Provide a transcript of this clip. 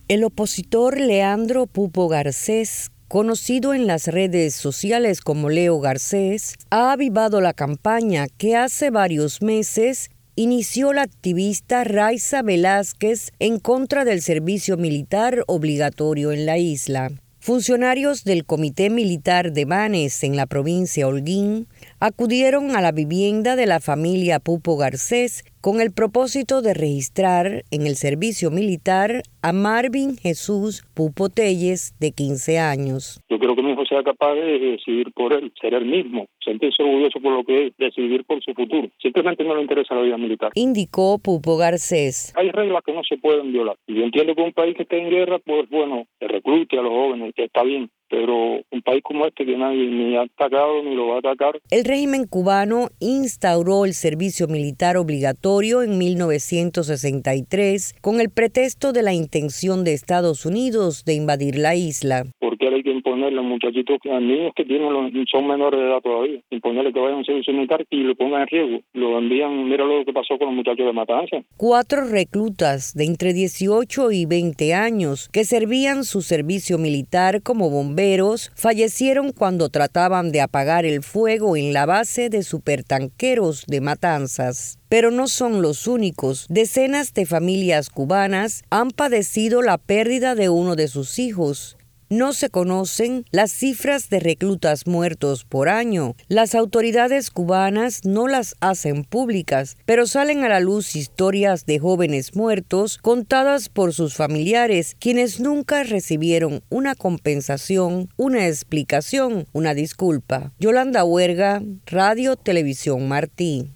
El opositor Leandro Pupo Garcés, conocido en las redes sociales como Leo Garcés, ha avivado la campaña que hace varios meses inició la activista Raiza Velázquez en contra del servicio militar obligatorio en la isla. Funcionarios del Comité Militar de Banes en la provincia Holguín acudieron a la vivienda de la familia Pupo Garcés con el propósito de registrar en el servicio militar a Marvin Jesús Pupo Telles, de 15 años. Yo creo que mi hijo sea capaz de decidir por él, ser él mismo, sentirse orgulloso por lo que es, decidir por su futuro. Simplemente no le interesa la vida militar. Indicó Pupo Garcés. Hay reglas que no se pueden violar. Y yo entiendo que un país que está en guerra, pues bueno, se reclute a los jóvenes, que está bien. Pero un país como este que nadie ni ha atacado ni lo va a atacar. El régimen cubano instauró el servicio militar obligatorio en 1963 con el pretexto de la intención de Estados Unidos de invadir la isla. Porque hay que imponerle a muchachitos, a niños que son menores de edad todavía, imponerle que vayan a un servicio militar y lo pongan en riesgo. Lo envían, mira lo que pasó con los muchachos de Matanza. 4 reclutas de entre 18 y 20 años que servían su servicio militar como bomberos fallecieron cuando trataban de apagar el fuego en la base de supertanqueros de Matanzas. Pero no son los únicos. Decenas de familias cubanas han padecido la pérdida de uno de sus hijos. No se conocen las cifras de reclutas muertos por año. Las autoridades cubanas no las hacen públicas, pero salen a la luz historias de jóvenes muertos contadas por sus familiares, quienes nunca recibieron una compensación, una explicación, una disculpa. Yolanda Huerga, Radio Televisión Martí.